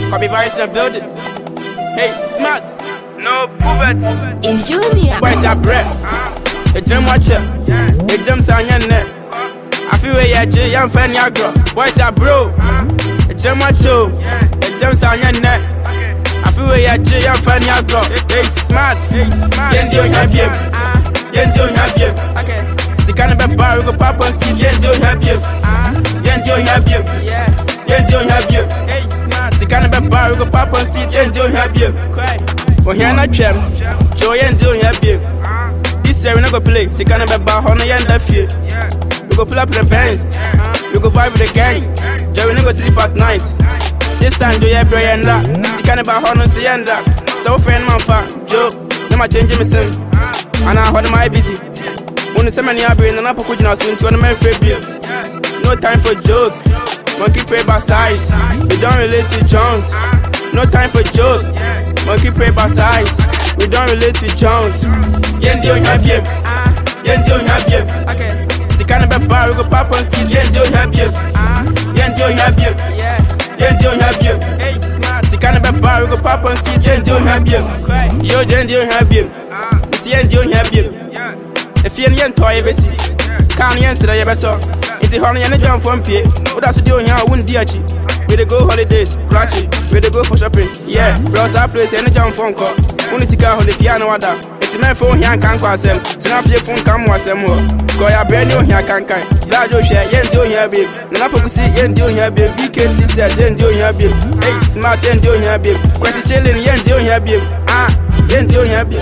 Copy virus in the building. Hey, smart. No poverty. It's Junior. Boys are bread. A gym watcher. A gym sign net. I feel where you're young fan yagro. Boys are bro. A gym watcher. A gym sign net. I feel where you're young fan yagro. Hey, smart. Yenjo Yabim. Yenjo Yabim. Sikana Baba, we go pop on stage. Yenjo Yabim. Yenjo Yabim. Yenjo Yabim. Hey, smart. Sikana Baba, we go pop on stage. Yenjo Yabim. When you're not jam, Joy and Joe Yabim. This year we not go play. Sikana Baba, Honor and Lefty. We go pull up the bands. We go vibe with the gang. Joy, we not go sleep at night. This time, Joy Yabim and that. Sikana Baba, Honor and that. So friend, man, Joe, never change me sim. And I hold my busy. When the semi are being an apple could not soon to an American bill. No time for joke. Monkey pray by size. We don't relate to Jones. No time for joke. Monkey pray by size. We don't relate to Jones. Yenjo Yabim. Yenjo Yabim. Sikana Baba, we go pop on stage. Yenjo Yabim. Yenjo Yabim. Yenjo Yabim. Sikana Baba, we go pop on stage. Yenjo Yabim. Yo, Yenjo Yabim. Yenjo Yabim. If you're young toy, you see. Can't answer your better. It's a honey and a jump from P. What else you doing here? I wouldn't dear you. We dey go holidays, ratchet. We dey go for shopping. Yeah, bros, I place and a jump phone call. Only cigar on the piano order. It's my phone here, can't call them. Snap your phone, come with some more. Call your brand new here, can't kind. Glad you share, Yenjo Yabim. Nana see Yenjo Yabim. BKC said Yenjo Yabim. Hey, smart Yenjo Yabim. Question chilling, Yenjo Yabim. Yenjo Yabim.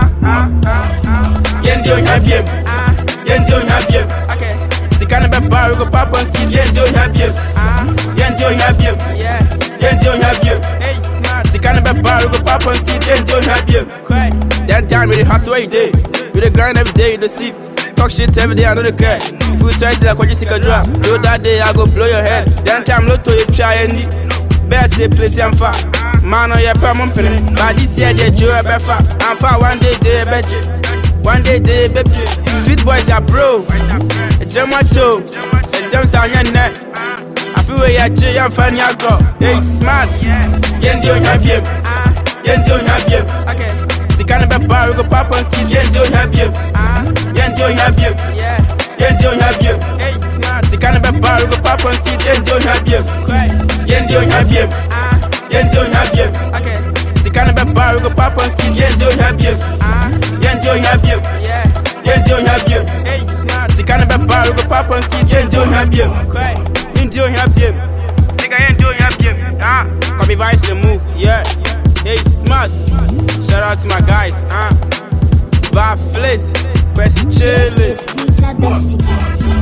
Yenjo Yabim. Yenjo Yabim. Sikana Baba, we go pop on stage. Yenjo Yabim. Yenjo Yabim. Yenjo Yabim. Sikana Baba, we go pop on stage. Yenjo Yabim. That time we dey hustle every day. We dey grind every day, the sleep. Talk shit every day, I know the care. If you try to like what you sick a drop, do that day I go blow your head. That time lotto you try any. Best say place I'm far. Man on your permanent penny. But this year they Joe Befa. I'm far one day they betcha. One day they baby. Sweet boys are bro. A gem macho. A gem sound your neck. I feel where you're Jay and fan your girl. Hey, smart. Yenjo Yabim. Yenjo Yabim. Sikana Baba, we go pop on stage. Yenjo Yabim. Yenjo Yabim. Yenjo Yabim. Sikana Baba, we go pop on stage. Yenjo Yabim. Yenjo Yabim. Yenjo Yabim. Sikana Baba, we go pop on stage. Yenjo Yabim. Yenjo Yabim. Yenjo Yabim. Sikana Baba, we go pop on stage. Yenjo Yabim. Yenjo Yabim. Nigga Yenjo Yabim. Copy vice to the move. Yeah. Hey, smart. Shout out to my guys. Vibe Fliss. Press chillin'.